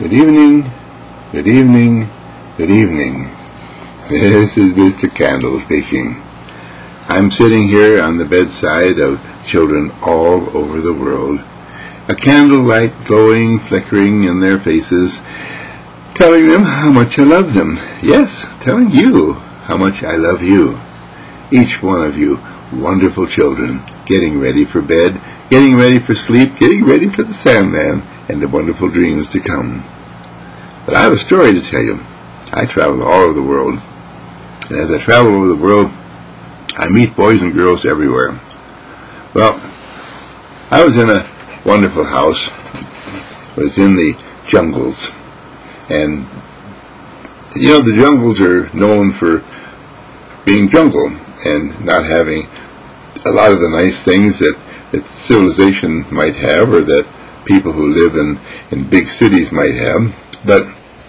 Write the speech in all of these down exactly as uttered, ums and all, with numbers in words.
Good evening, good evening, good evening. This is Mister Candle speaking. I'm sitting here on the bedside of children all over the world, a candlelight glowing, flickering in their faces, telling them how much I love them. Yes, telling you how much I love you. Each one of you wonderful children, getting ready for bed, getting ready for sleep, getting ready for the Sandman and the wonderful dreams to come. But I have a story to tell you. I travel all over the world, and as I travel over the world, I meet boys and girls everywhere. Well, I was in a wonderful house. It was in the jungles, and you know, the jungles are known for being jungle and not having a lot of the nice things that, that civilization might have, or that people who live in, in big cities might have. But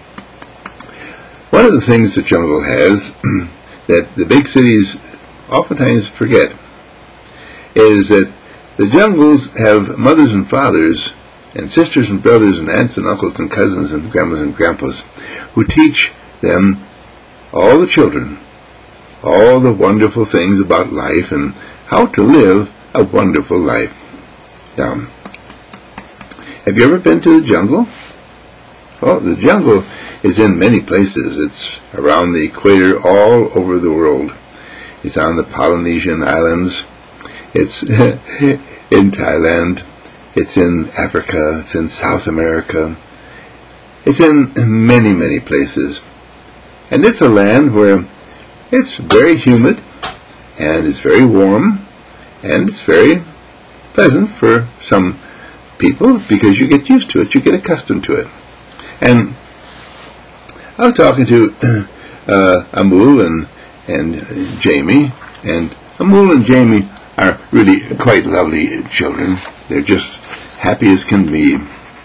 one of the things the jungle has that the big cities oftentimes forget is that the jungles have mothers and fathers and sisters and brothers and aunts and uncles and cousins and grandmas and grandpas who teach them, all the children, all the wonderful things about life and how to live a wonderful life. Now, have you ever been to the jungle? Well, the jungle is in many places. It's around the equator all over the world. It's on the Polynesian Islands. It's in Thailand. It's in Africa. It's in South America. It's in many, many places. And it's a land where it's very humid, and it's very warm, and it's very pleasant for some people because you get used to it, you get accustomed to it. And I was talking to uh, Amul and, and Jamie, and Amul and Jamie are really quite lovely children. They're just happy as can be.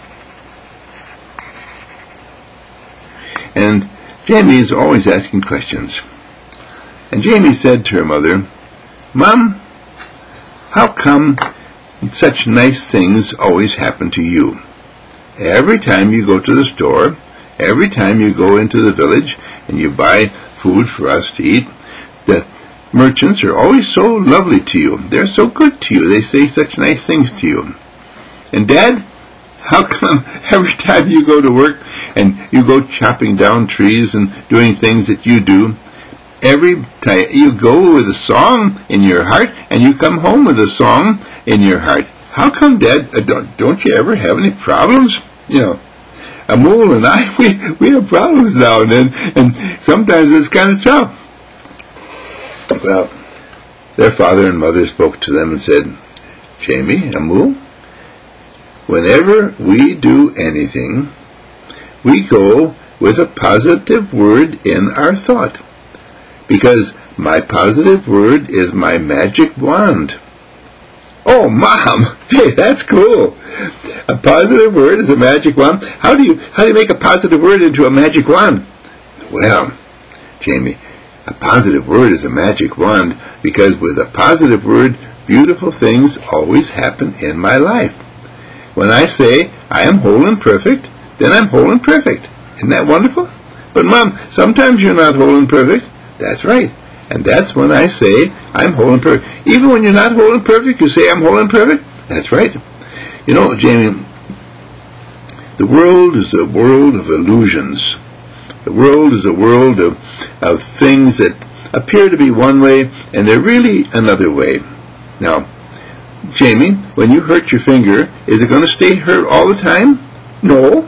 And Jamie is always asking questions. And Jamie said to her mother, "Mom, how come such nice things always happen to you? Every time you go to the store, every time you go into the village and you buy food for us to eat, the merchants are always so lovely to you. They're so good to you. They say such nice things to you. And Dad, how come every time you go to work and you go chopping down trees and doing things that you do, every time you go with a song in your heart and you come home with a song in your heart? How come, Dad, uh, don't, don't you ever have any problems?" You know, Amul and I, we, we have problems now and then, and sometimes it's kind of tough. Well, their father and mother spoke to them and said, "Jamie, Amul, whenever we do anything, we go with a positive word in our thought, because my positive word is my magic wand." "Oh, Mom, hey, that's cool. A positive word is a magic wand. How do you how do you make a positive word into a magic wand?" "Well, Jamie, a positive word is a magic wand because with a positive word, beautiful things always happen in my life. When I say I am whole and perfect, then I'm whole and perfect. Isn't that wonderful?" "But Mom, sometimes you're not whole and perfect." "That's right. And that's when I say I'm whole and perfect. Even when you're not whole and perfect, you say I'm whole and perfect?" "That's right. You know, Jamie, the world is a world of illusions. The world is a world of, of things that appear to be one way, and they're really another way. Now, Jamie, when you hurt your finger, is it going to stay hurt all the time?" "No."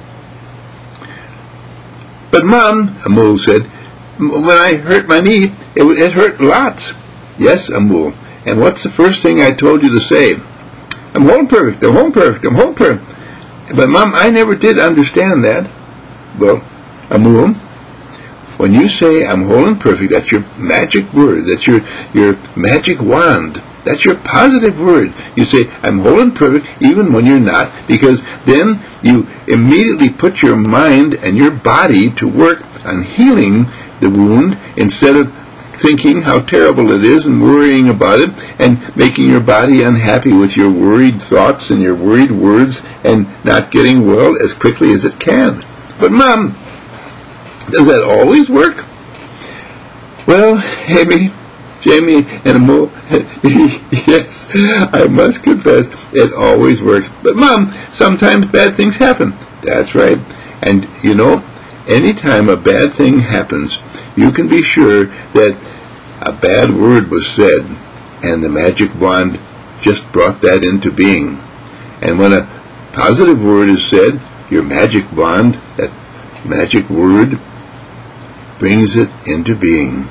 "But Mom," Amul said, "when I hurt my knee, it, it hurt lots." "Yes, Amul. And what's the first thing I told you to say?" "I'm whole and perfect, I'm whole and perfect, I'm whole and perfect." "But Mom, I never did understand that." "Well, Amul, when you say I'm whole and perfect, that's your magic word, that's your, your magic wand. That's your positive word. You say, I'm whole and perfect even when you're not, because then you immediately put your mind and your body to work on healing the wound instead of thinking how terrible it is and worrying about it and making your body unhappy with your worried thoughts and your worried words and not getting well as quickly as it can. But, Mom, does that always work? Well, Amy, Jamie, and Mo, yes, I must confess, it always works. But, Mom, sometimes bad things happen. That's right. And, you know, anytime a bad thing happens, you can be sure that a bad word was said, and the magic wand just brought that into being. And when a positive word is said, your magic wand, that magic word, brings it into being.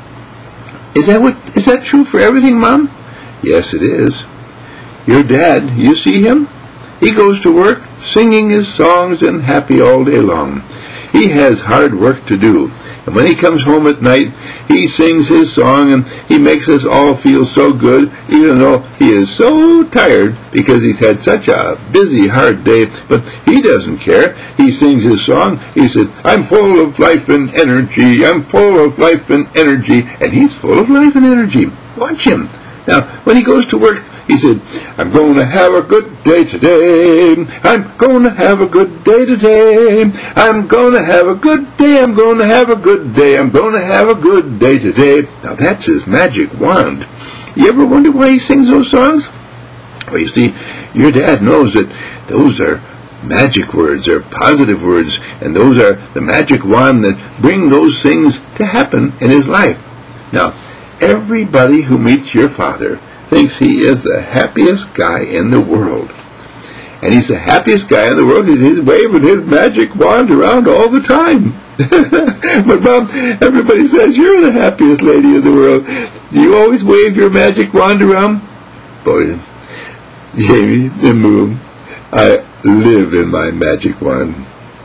Is that what? Is that true for everything, Mom? Yes, it is. Your dad, you see him? He goes to work singing his songs and happy all day long. He has hard work to do. And when he comes home at night, he sings his song and he makes us all feel so good, even though he is so tired because he's had such a busy, hard day. But he doesn't care. He sings his song. He said, I'm full of life and energy. I'm full of life and energy. And he's full of life and energy. Watch him. Now, when he goes to work, he said, I'm going to have a good day today. I'm going to have a good day today. I'm going to have a good day. I'm going to have a good day. I'm going to have a good day today. Now, that's his magic wand. You ever wonder why he sings those songs? Well, you see, your dad knows that those are magic words, are positive words, and those are the magic wand that bring those things to happen in his life. Now, everybody who meets your father thinks he is the happiest guy in the world. And he's the happiest guy in the world because he's waving his magic wand around all the time. But, Mom, everybody says you're the happiest lady in the world. Do you always wave your magic wand around? Boy, Jamie and Moon, I live in my magic wand.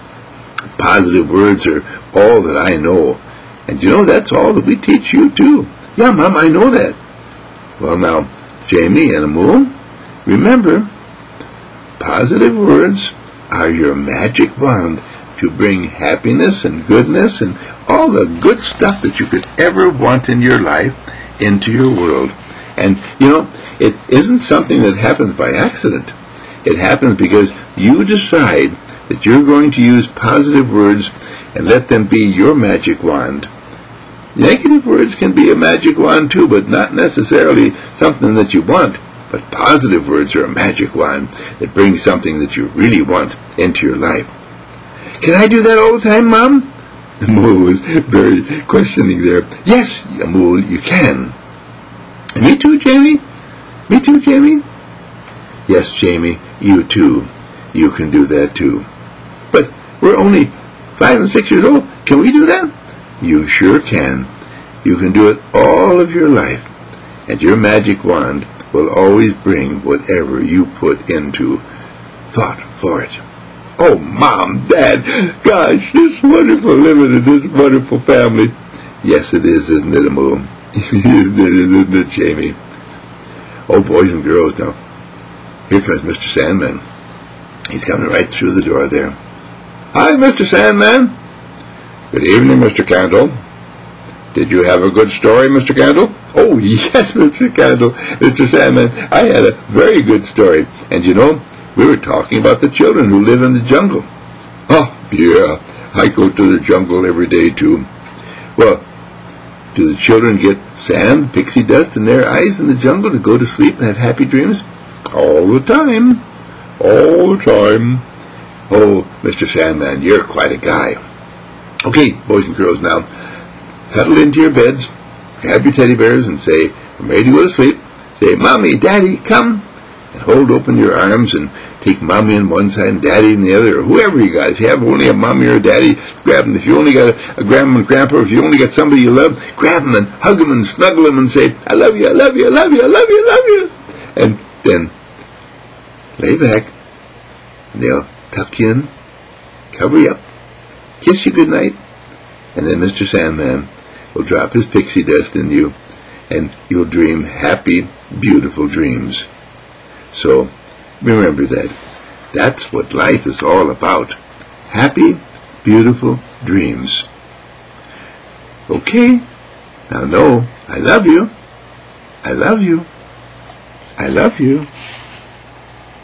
Positive words are all that I know. And you know, that's all that we teach you, too. Yeah, Mom, I know that. Well, now, Jamie and Moon, remember, positive words are your magic wand to bring happiness and goodness and all the good stuff that you could ever want in your life into your world. And, you know, it isn't something that happens by accident. It happens because you decide that you're going to use positive words and let them be your magic wand. Negative words can be a magic wand too, but not necessarily something that you want. But positive words are a magic wand that brings something that you really want into your life. Can I do that all the time, Mom? Amul was very questioning there. Yes, Amul, you can. And me too, Jamie? Me too, Jamie? Yes, Jamie, you too. You can do that too. But we're only five and six years old. Can we do that? You sure can. You can do it all of your life. And your magic wand will always bring whatever you put into thought for it. Oh, Mom, Dad, gosh, it's wonderful living in this wonderful family. Yes, it is, isn't it, Amul? Isn't it, isn't it, Jamie? Oh, boys and girls, now, here comes Mister Sandman. He's coming right through the door there. Hi, Mister Sandman. Good evening, Mister Candle. Did you have a good story, Mister Candle? Oh, yes, Mister Candle. Mister Sandman, I had a very good story. And you know, we were talking about the children who live in the jungle. Oh, yeah, I go to the jungle every day, too. Well, do the children get sand, pixie dust in their eyes in the jungle to go to sleep and have happy dreams? All the time. All the time. Oh, Mister Sandman, you're quite a guy. Okay, boys and girls, now, cuddle into your beds, grab your teddy bears and say, I'm ready to go to sleep. Say, Mommy, Daddy, come. And hold open your arms and take Mommy on one side and Daddy on the other, or whoever you got. If you have only a Mommy or a Daddy, grab them. If you only got a, a Grandma and Grandpa, or if you only got somebody you love, grab them and hug them and snuggle them and say, I love you, I love you, I love you, I love you, I love you. And then lay back, and they'll tuck you in, cover you up, kiss you goodnight, and then Mister Sandman will drop his pixie dust in you, and you'll dream happy, beautiful dreams. So, remember that. That's what life is all about. Happy, beautiful dreams. Okay? Now know, I love you. I love you. I love you.